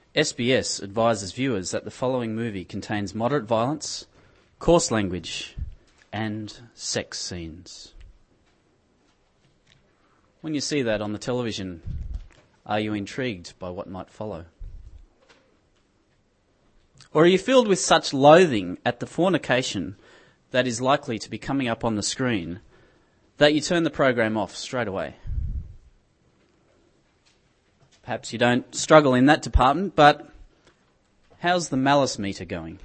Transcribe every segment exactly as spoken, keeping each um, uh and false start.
S B S advises viewers that the following movie contains moderate violence, coarse language, and sex scenes. When you see that on the television, are you intrigued by what might follow? Or are you filled with such loathing at the fornication that is likely to be coming up on the screen that you turn the program off straight away? Perhaps you don't struggle in that department, but how's the malice meter going?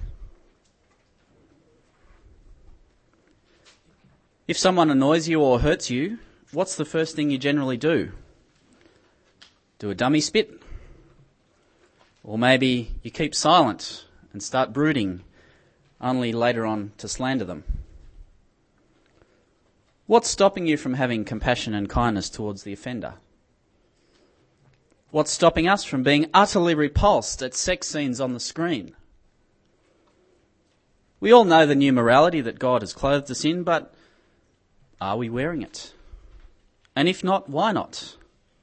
If someone annoys you or hurts you, what's the first thing you generally do? Do a dummy spit? Or maybe you keep silent and start brooding, only later on to slander them. What's stopping you from having compassion and kindness towards the offender? What's stopping us from being utterly repulsed at sex scenes on the screen? We all know the new morality that God has clothed us in, but are we wearing it? And if not, why not?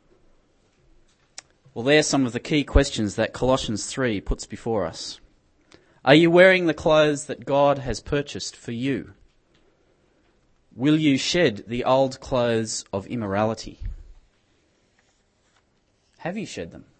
Well, there's some of the key questions that Colossians three puts before us. Are you wearing the clothes that God has purchased for you? Will you shed the old clothes of immorality? Have you shed them?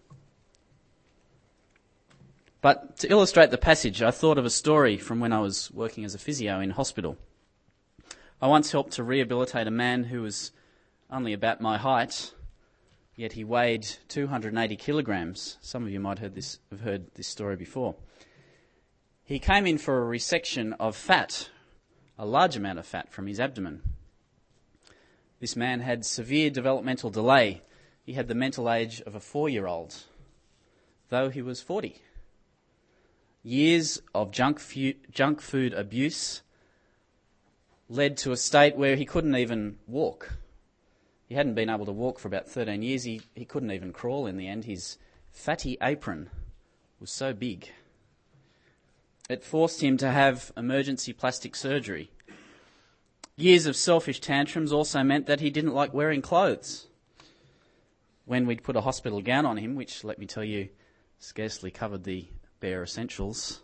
But to illustrate the passage, I thought of a story from when I was working as a physio in hospital. I once helped to rehabilitate a man who was only about my height, yet he weighed two hundred eighty kilograms. Some of you might heard this, have heard this story before. He came in for a resection of fat, a large amount of fat from his abdomen. This man had severe developmental delay. He had the mental age of a four-year-old, though he was forty. Years of junk, fu- junk food abuse led to a state where he couldn't even walk. He hadn't been able to walk for about thirteen years. He, he couldn't even crawl in the end. His fatty apron was so big. It forced him to have emergency plastic surgery. Years of selfish tantrums also meant that he didn't like wearing clothes. When we'd put a hospital gown on him, which, let me tell you, scarcely covered the bare essentials,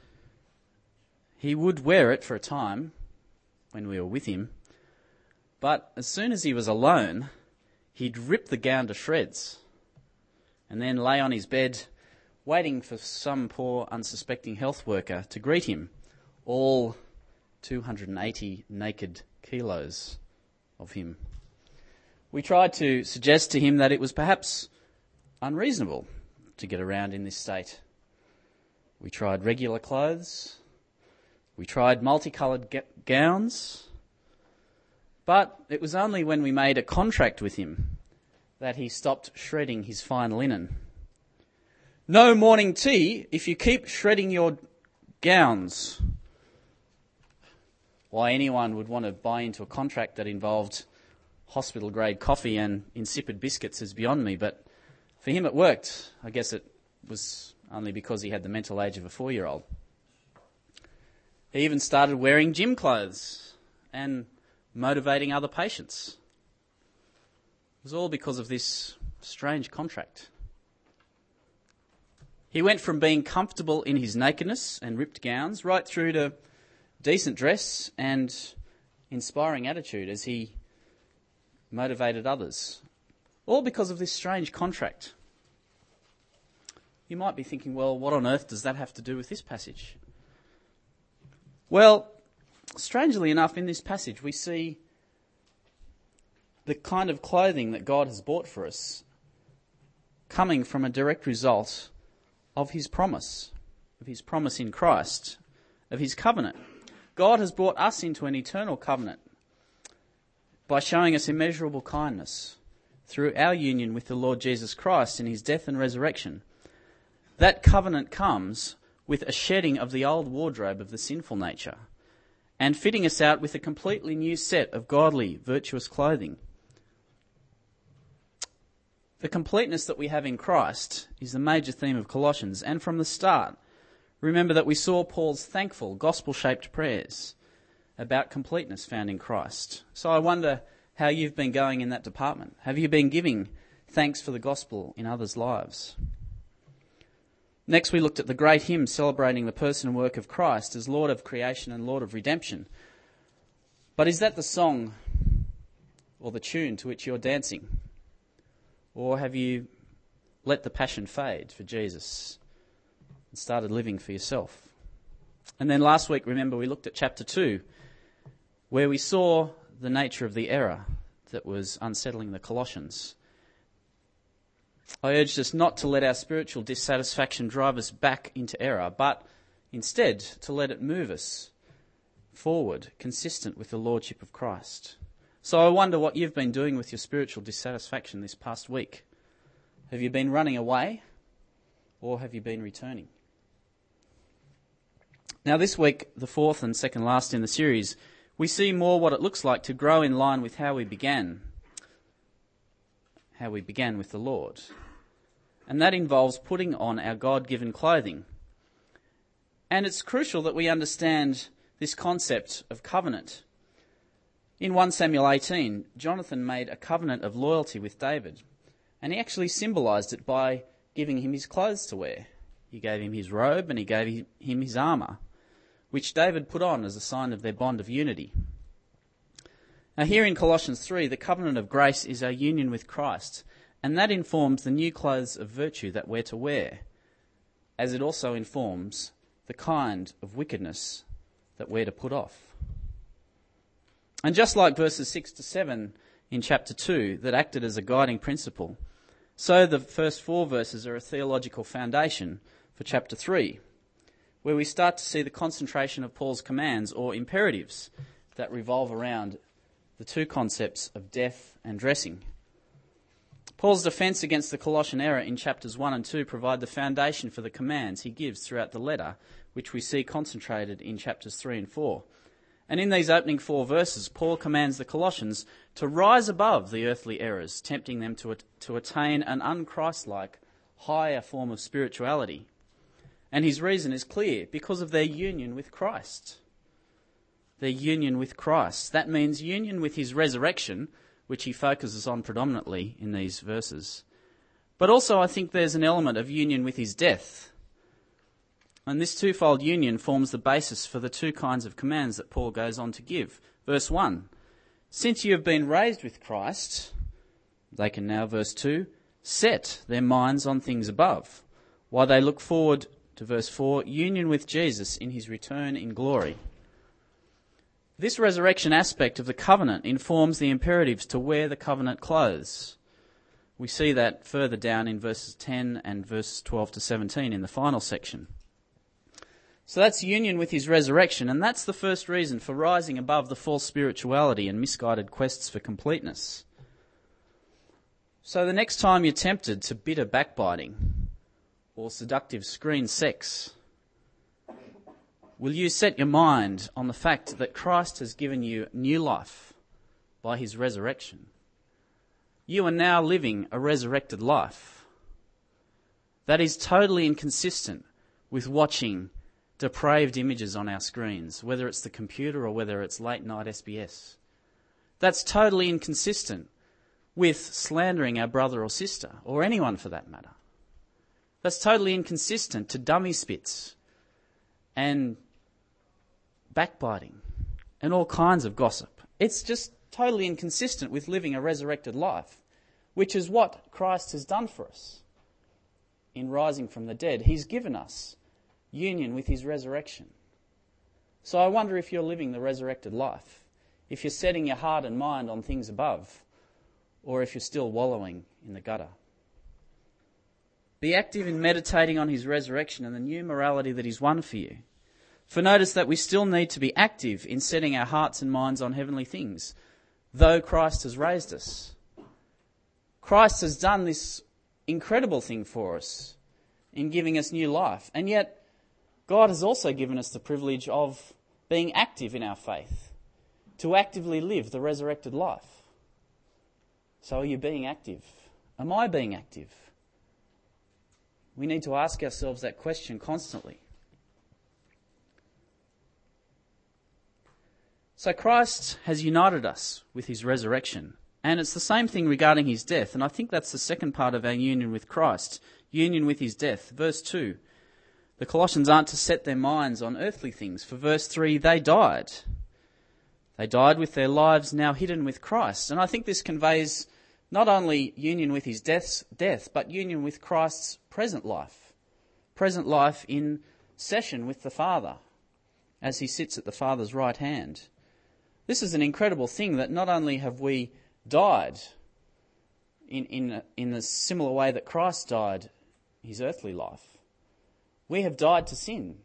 he would wear it for a time when we were with him, but as soon as he was alone, he'd rip the gown to shreds and then lay on his bed waiting for some poor unsuspecting health worker to greet him, all two hundred eighty naked kilos of him. We tried to suggest to him that it was perhaps unreasonable to get around in this state. We tried regular clothes. We tried multicoloured ga- gowns. But it was only when we made a contract with him that he stopped shredding his fine linen. No morning tea if you keep shredding your gowns. Why anyone would want to buy into a contract that involved hospital-grade coffee and insipid biscuits is beyond me, but for him it worked. I guess it was only because he had the mental age of a four-year-old. He even started wearing gym clothes and motivating other patients. It was all because of this strange contract. He went from being comfortable in his nakedness and ripped gowns right through to decent dress and inspiring attitude as he motivated others, all because of this strange contract. You might be thinking, well, what on earth does that have to do with this passage? Well, strangely enough, in this passage we see the kind of clothing that God has bought for us coming from a direct result of his promise, of his promise in Christ, of his covenant. God has brought us into an eternal covenant by showing us immeasurable kindness through our union with the Lord Jesus Christ in his death and resurrection. That covenant comes with a shedding of the old wardrobe of the sinful nature and fitting us out with a completely new set of godly, virtuous clothing. The completeness that we have in Christ is the major theme of Colossians, and from the start, remember that we saw Paul's thankful, gospel-shaped prayers about completeness found in Christ. So I wonder how you've been going in that department. Have you been giving thanks for the gospel in others' lives? Next, we looked at the great hymn celebrating the person and work of Christ as Lord of creation and Lord of redemption. But is that the song or the tune to which you're dancing? Or have you let the passion fade for Jesus and started living for yourself? And then last week, remember, we looked at chapter two, where we saw the nature of the error that was unsettling the Colossians. I urged us not to let our spiritual dissatisfaction drive us back into error, but instead to let it move us forward, consistent with the Lordship of Christ. So I wonder what you've been doing with your spiritual dissatisfaction this past week. Have you been running away, or have you been returning? Now this week, the fourth and second last in the series, we see more what it looks like to grow in line with how we began. How we began with the Lord. And that involves putting on our God-given clothing. And it's crucial that we understand this concept of covenant. In First Samuel eighteen, Jonathan made a covenant of loyalty with David, and he actually symbolised it by giving him his clothes to wear. He gave him his robe and he gave him his armour, which David put on as a sign of their bond of unity. Now here in Colossians three, the covenant of grace is our union with Christ, and that informs the new clothes of virtue that we're to wear, as it also informs the kind of wickedness that we're to put off. And just like verses six to seven in chapter two that acted as a guiding principle, so the first four verses are a theological foundation for chapter three, where we start to see the concentration of Paul's commands or imperatives that revolve around the two concepts of death and dressing. Paul's defence against the Colossian error in chapters one and two provide the foundation for the commands he gives throughout the letter, which we see concentrated in chapters three and four. And in these opening four verses, Paul commands the Colossians to rise above the earthly errors, tempting them to, to attain an un-Christ-like, higher form of spirituality. And his reason is clear, because of their union with Christ. Their union with Christ. That means union with his resurrection, which he focuses on predominantly in these verses. But also I think there's an element of union with his death. And this twofold union forms the basis for the two kinds of commands that Paul goes on to give. Verse one, since you have been raised with Christ, they can now, verse two, set their minds on things above, while they look forward to verse four, union with Jesus in his return in glory. This resurrection aspect of the covenant informs the imperatives to wear the covenant clothes. We see that further down in verses ten and verses twelve to seventeen in the final section. So that's union with his resurrection, and that's the first reason for rising above the false spirituality and misguided quests for completeness. So the next time you're tempted to bitter backbiting or seductive screen sex, will you set your mind on the fact that Christ has given you new life by his resurrection? You are now living a resurrected life. That is totally inconsistent with watching depraved images on our screens, whether it's the computer or whether it's late night S B S. That's totally inconsistent with slandering our brother or sister, or anyone for that matter. That's totally inconsistent to dummy spits and backbiting and all kinds of gossip. It's just totally inconsistent with living a resurrected life, which is what Christ has done for us in rising from the dead. He's given us union with his resurrection. So I wonder if you're living the resurrected life, if you're setting your heart and mind on things above, or if you're still wallowing in the gutter. Be active in meditating on his resurrection and the new morality that he's won for you. For notice that we still need to be active in setting our hearts and minds on heavenly things, though Christ has raised us. Christ has done this incredible thing for us in giving us new life, and yet God has also given us the privilege of being active in our faith, to actively live the resurrected life. So are you being active? Am I being active? We need to ask ourselves that question constantly. So Christ has united us with his resurrection, and it's the same thing regarding his death, and I think that's the second part of our union with Christ, union with his death. Verse two, The Colossians aren't to set their minds on earthly things. For verse three, they died. They died with their lives now hidden with Christ. And I think this conveys not only union with his death, death, but union with Christ's present life. Present life in session with the Father as he sits at the Father's right hand. This is an incredible thing, that not only have we died in, in, in the similar way that Christ died his earthly life, we have died to sin.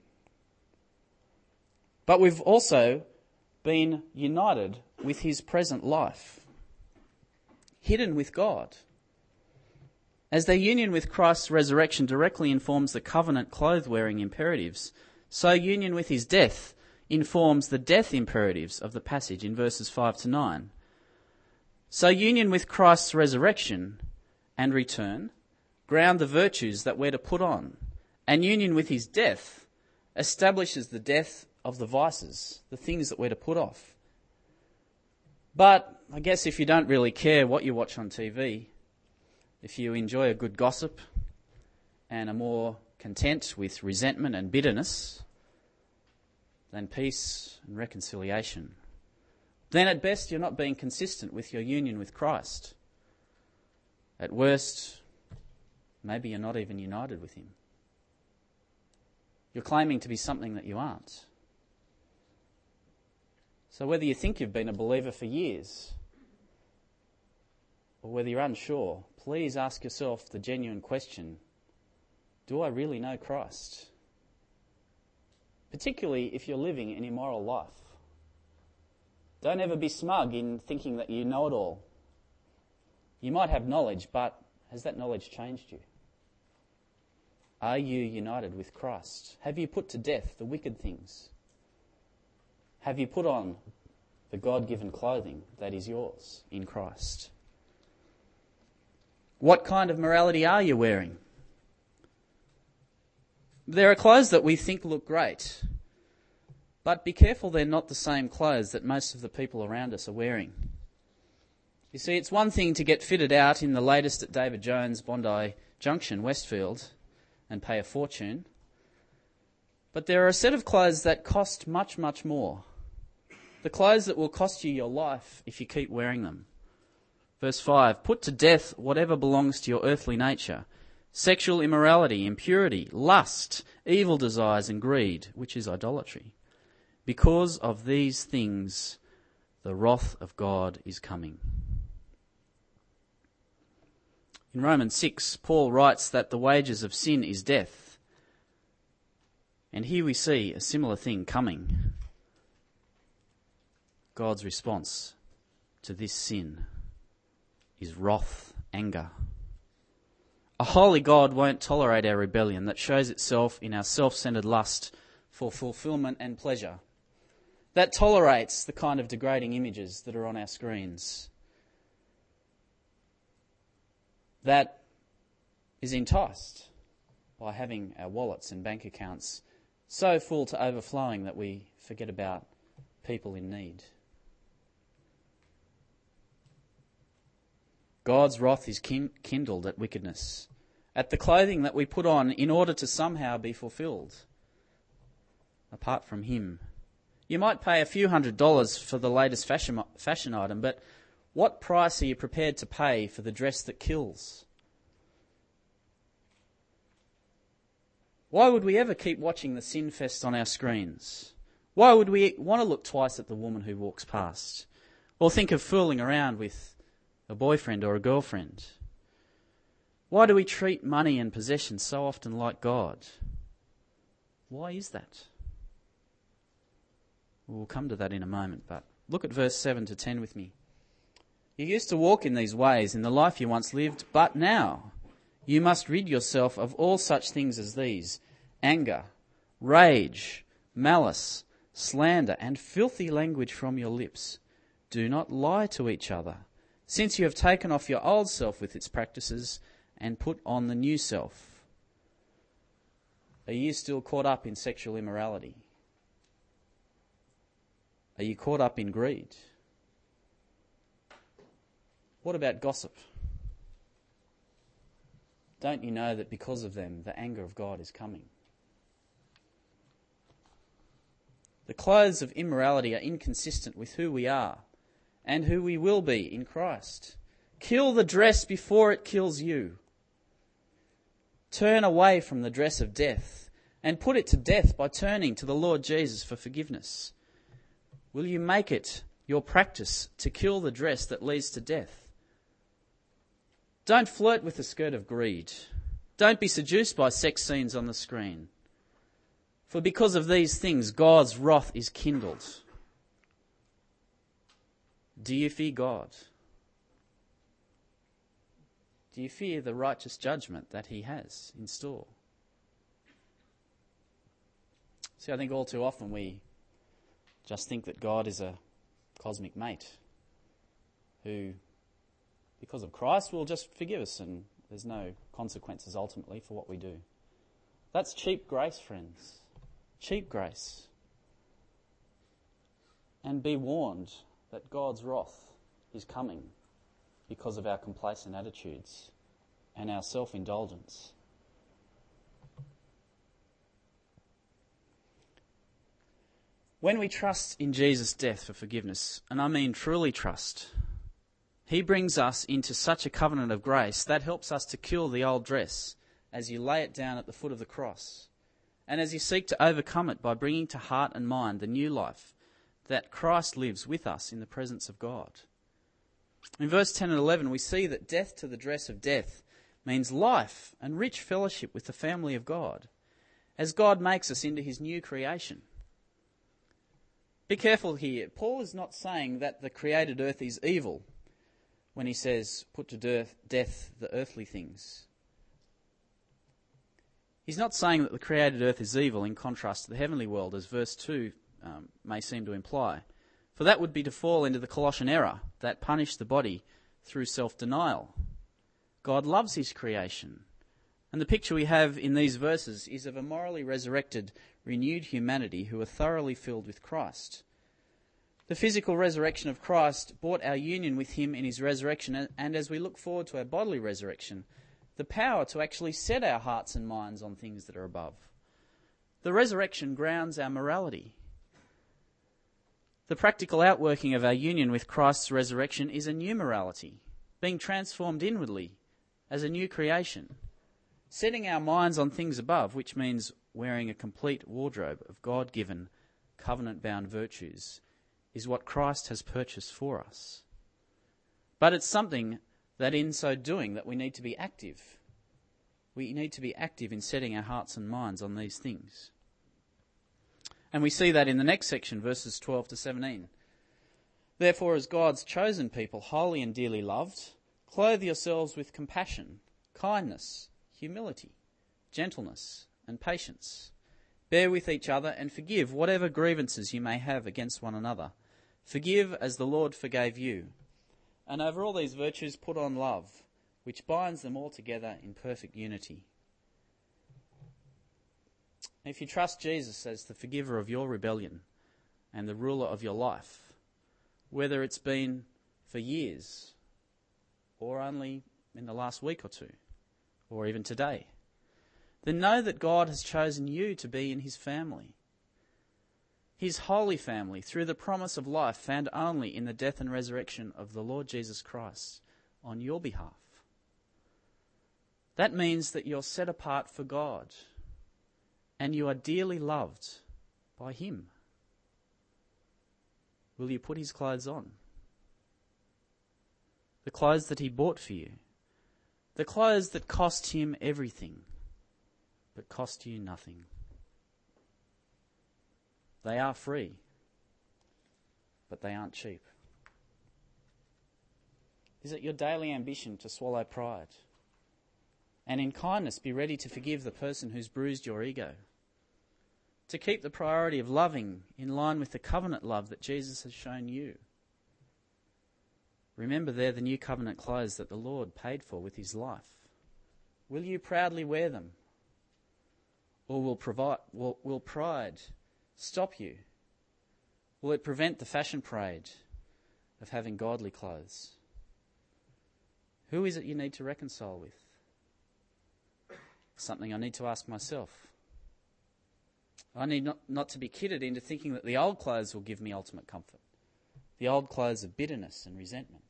But we've also been united with his present life, hidden with God. As their union with Christ's resurrection directly informs the covenant clothes-wearing imperatives, so union with his death informs the death imperatives of the passage in verses five to nine. So union with Christ's resurrection and return ground the virtues that we're to put on, and union with his death establishes the death of the vices, the things that we're to put off. But I guess if you don't really care what you watch on T V, if you enjoy a good gossip and are more content with resentment and bitterness than peace and reconciliation, then at best you're not being consistent with your union with Christ. At worst, maybe you're not even united with him. You're claiming to be something that you aren't. So whether you think you've been a believer for years or whether you're unsure, please ask yourself the genuine question, do I really know Christ? Particularly if you're living an immoral life. Don't ever be smug in thinking that you know it all. You might have knowledge, but has that knowledge changed you? Are you united with Christ? Have you put to death the wicked things? Have you put on the God-given clothing that is yours in Christ? What kind of morality are you wearing? There are clothes that we think look great, but be careful they're not the same clothes that most of the people around us are wearing. You see, it's one thing to get fitted out in the latest at David Jones, Bondi Junction, Westfield, and pay a fortune. But there are a set of clothes that cost much, much more. The clothes that will cost you your life if you keep wearing them. Verse five, put to death whatever belongs to your earthly nature, sexual immorality, impurity, lust, evil desires and greed, which is idolatry. Because of these things, the wrath of God is coming. In Romans six, Paul writes that the wages of sin is death. And here we see a similar thing coming. God's response to this sin is wrath, anger. A holy God won't tolerate our rebellion that shows itself in our self-centered lust for fulfillment and pleasure, that tolerates the kind of degrading images that are on our screens, that is enticed by having our wallets and bank accounts so full to overflowing that we forget about people in need. God's wrath is kin- kindled at wickedness, at the clothing that we put on in order to somehow be fulfilled. Apart from him, you might pay a few hundred dollars for the latest fashion, fashion item, but what price are you prepared to pay for the dress that kills? Why would we ever keep watching the sin fest on our screens? Why would we want to look twice at the woman who walks past? Or think of fooling around with a boyfriend or a girlfriend? Why do we treat money and possessions so often like God? Why is that? We'll come to that in a moment, but look at verse seven to ten with me. You used to walk in these ways in the life you once lived, but now you must rid yourself of all such things as these: anger, rage, malice, slander, and filthy language from your lips. Do not lie to each other, since you have taken off your old self with its practices and put on the new self. Are you still caught up in sexual immorality? Are you caught up in greed? What about gossip? Don't you know that because of them, the anger of God is coming? The clothes of immorality are inconsistent with who we are and who we will be in Christ. Kill the dress before it kills you. Turn away from the dress of death and put it to death by turning to the Lord Jesus for forgiveness. Will you make it your practice to kill the dress that leads to death? Don't flirt with the skirt of greed. Don't be seduced by sex scenes on the screen. For because of these things, God's wrath is kindled. Do you fear God? Do you fear the righteous judgment that he has in store? See, I think all too often we just think that God is a cosmic mate who, because of Christ, will just forgive us and there's no consequences ultimately for what we do. That's cheap grace, friends. Cheap grace. And be warned that God's wrath is coming because of our complacent attitudes and our self-indulgence. When we trust in Jesus' death for forgiveness, and I mean truly trust, he brings us into such a covenant of grace that helps us to kill the old dress as you lay it down at the foot of the cross, and as you seek to overcome it by bringing to heart and mind the new life that Christ lives with us in the presence of God. In verse ten and eleven, we see that death to the dress of death means life and rich fellowship with the family of God, as God makes us into his new creation. Be careful here. Paul is not saying that the created earth is evil when he says, put to death, death the earthly things. He's not saying that the created earth is evil in contrast to the heavenly world, as verse two um, may seem to imply. For that would be to fall into the Colossian error that punished the body through self-denial. God loves his creation. And the picture we have in these verses is of a morally resurrected, renewed humanity who are thoroughly filled with Christ. The physical resurrection of Christ brought our union with him in his resurrection, and as we look forward to our bodily resurrection, the power to actually set our hearts and minds on things that are above. The resurrection grounds our morality. The practical outworking of our union with Christ's resurrection is a new morality, being transformed inwardly as a new creation, setting our minds on things above, which means wearing a complete wardrobe of God-given, covenant-bound virtues, is what Christ has purchased for us. But it's something that in so doing that we need to be active. We need to be active in setting our hearts and minds on these things. And we see that in the next section, verses twelve to seventeen. Therefore, as God's chosen people, holy and dearly loved, clothe yourselves with compassion, kindness, humility, gentleness, and patience. Bear with each other and forgive whatever grievances you may have against one another. Forgive as the Lord forgave you. And over all these virtues put on love, which binds them all together in perfect unity. If you trust Jesus as the forgiver of your rebellion and the ruler of your life, whether it's been for years or only in the last week or two, or even today, then know that God has chosen you to be in his family. His holy family, through the promise of life found only in the death and resurrection of the Lord Jesus Christ on your behalf. That means that you're set apart for God and you are dearly loved by him. Will you put his clothes on? The clothes that he bought for you. The clothes that cost him everything, but cost you nothing. They are free, but they aren't cheap. Is it your daily ambition to swallow pride? And in kindness be ready to forgive the person who's bruised your ego? To keep the priority of loving in line with the covenant love that Jesus has shown you? Remember, they're the new covenant clothes that the Lord paid for with his life. Will you proudly wear them? Or will, provide, will, will pride stop you? Will it prevent the fashion parade of having godly clothes? Who is it you need to reconcile with? Something I need to ask myself. I need not, not to be kidded into thinking that the old clothes will give me ultimate comfort. The old clothes of bitterness and resentment.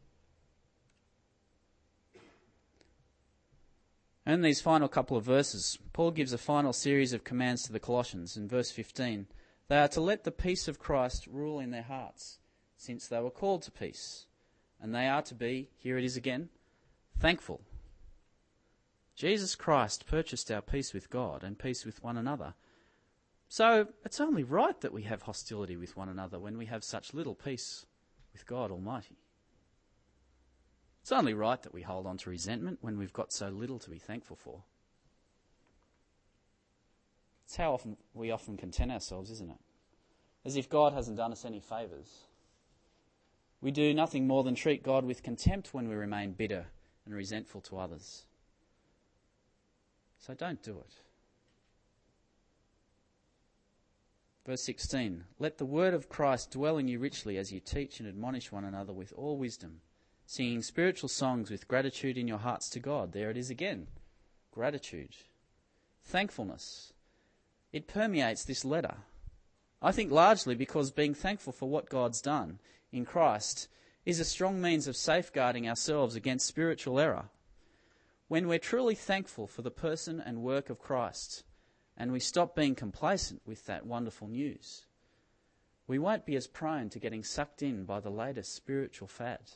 In these final couple of verses, Paul gives a final series of commands to the Colossians. In verse fifteen, they are to let the peace of Christ rule in their hearts, since they were called to peace. And they are to be, here it is again, thankful. Jesus Christ purchased our peace with God and peace with one another. So it's only right that we have hostility with one another when we have such little peace with God Almighty. It's only right that we hold on to resentment when we've got so little to be thankful for. It's how often we often content ourselves, isn't it? As if God hasn't done us any favours. We do nothing more than treat God with contempt when we remain bitter and resentful to others. So don't do it. Verse sixteen, let the word of Christ dwell in you richly as you teach and admonish one another with all wisdom, singing spiritual songs with gratitude in your hearts to God. There it is again. Gratitude. Thankfulness. It permeates this letter. I think largely because being thankful for what God's done in Christ is a strong means of safeguarding ourselves against spiritual error. When we're truly thankful for the person and work of Christ, and we stop being complacent with that wonderful news, we won't be as prone to getting sucked in by the latest spiritual fad.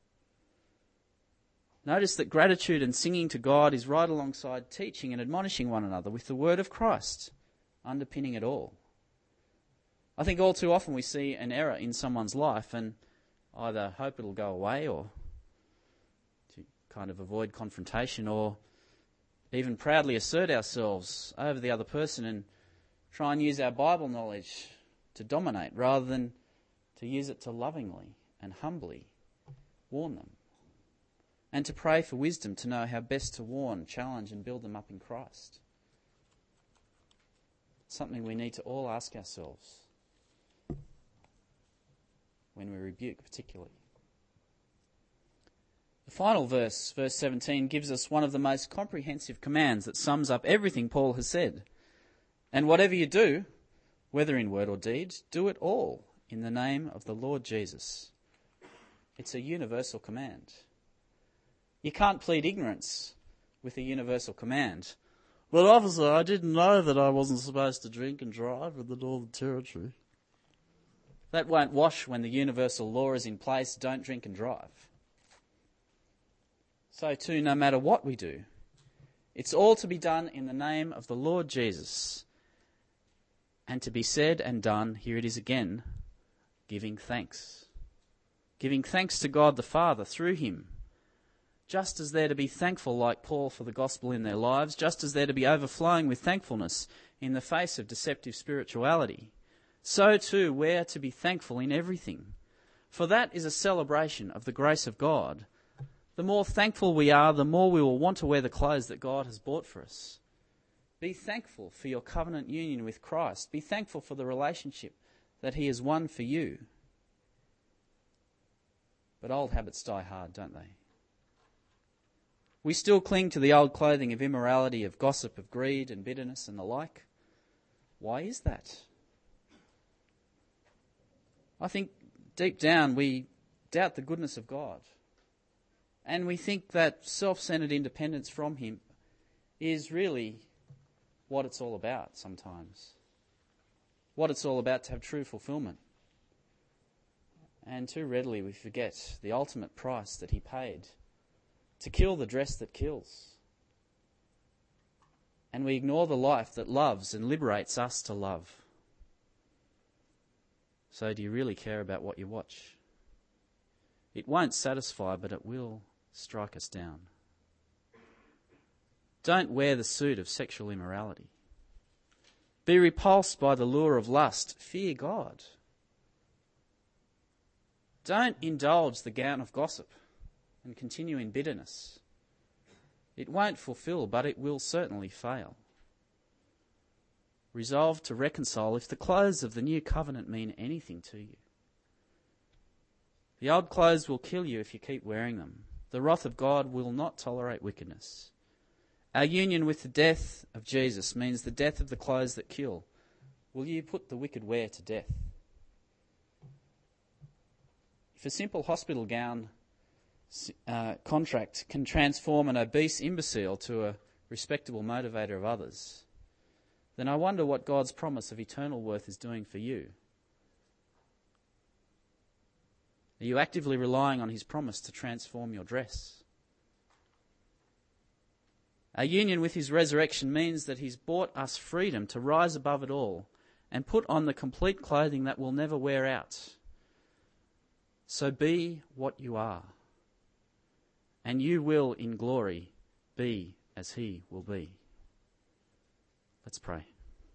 Notice that gratitude and singing to God is right alongside teaching and admonishing one another with the word of Christ, underpinning it all. I think all too often we see an error in someone's life and either hope it'll go away or to kind of avoid confrontation or even proudly assert ourselves over the other person and try and use our Bible knowledge to dominate rather than to use it to lovingly and humbly warn them. And to pray for wisdom to know how best to warn, challenge and build them up in Christ. Something we need to all ask ourselves when we rebuke particularly. The final verse, verse seventeen, gives us one of the most comprehensive commands that sums up everything Paul has said. And whatever you do, whether in word or deed, do it all in the name of the Lord Jesus. It's a universal command. You can't plead ignorance with a universal command. But officer, I didn't know that I wasn't supposed to drink and drive in the Northern Territory. That won't wash when the universal law is in place, don't drink and drive. So too, no matter what we do, it's all to be done in the name of the Lord Jesus. And to be said and done, here it is again, giving thanks. Giving thanks to God the Father through him. Just as they're to be thankful like Paul for the gospel in their lives, just as they're to be overflowing with thankfulness in the face of deceptive spirituality, so too we're to be thankful in everything. For that is a celebration of the grace of God. The more thankful we are, the more we will want to wear the clothes that God has bought for us. Be thankful for your covenant union with Christ. Be thankful for the relationship that he has won for you. But old habits die hard, don't they? We still cling to the old clothing of immorality, of gossip, of greed and bitterness and the like. Why is that? I think deep down we doubt the goodness of God. And we think that self-centered independence from him is really what it's all about sometimes. What it's all about to have true fulfillment. And too readily we forget the ultimate price that he paid to kill the dress that kills. And we ignore the life that loves and liberates us to love. So do you really care about what you watch? It won't satisfy, but it will strike us down. Don't wear the suit of sexual immorality. Be repulsed by the lure of lust. Fear God. Don't indulge the gown of gossip and continue in bitterness. It won't fulfill, but it will certainly fail. Resolve to reconcile if the clothes of the new covenant mean anything to you. The old clothes will kill you if you keep wearing them. The wrath of God will not tolerate wickedness. Our union with the death of Jesus means the death of the clothes that kill will you put the wicked where to death? If a simple hospital gown uh, contract can transform an obese imbecile to a respectable motivator of others, then I wonder what God's promise of eternal worth is doing for you. Are you actively relying on his promise to transform your dress? Our union with his resurrection means that he's bought us freedom to rise above it all and put on the complete clothing that will never wear out. So be what you are, and you will in glory be as he will be. Let's pray.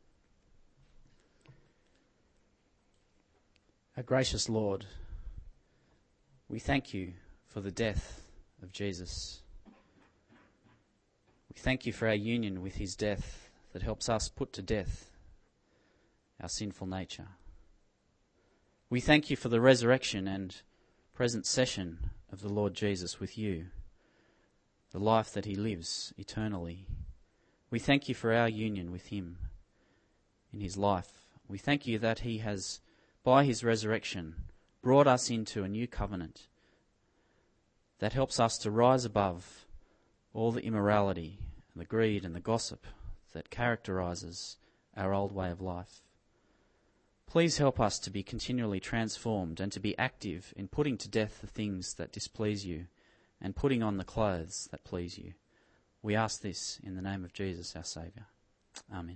Our gracious Lord, we thank you for the death of Jesus. We thank you for our union with his death that helps us put to death our sinful nature. We thank you for the resurrection and present session of the Lord Jesus with you, the life that he lives eternally. We thank you for our union with him in his life. We thank you that he has, by his resurrection, brought us into a new covenant that helps us to rise above all the immorality and the greed and the gossip that characterizes our old way of life. Please help us to be continually transformed and to be active in putting to death the things that displease you and putting on the clothes that please you. We ask this in the name of Jesus, our Saviour. Amen.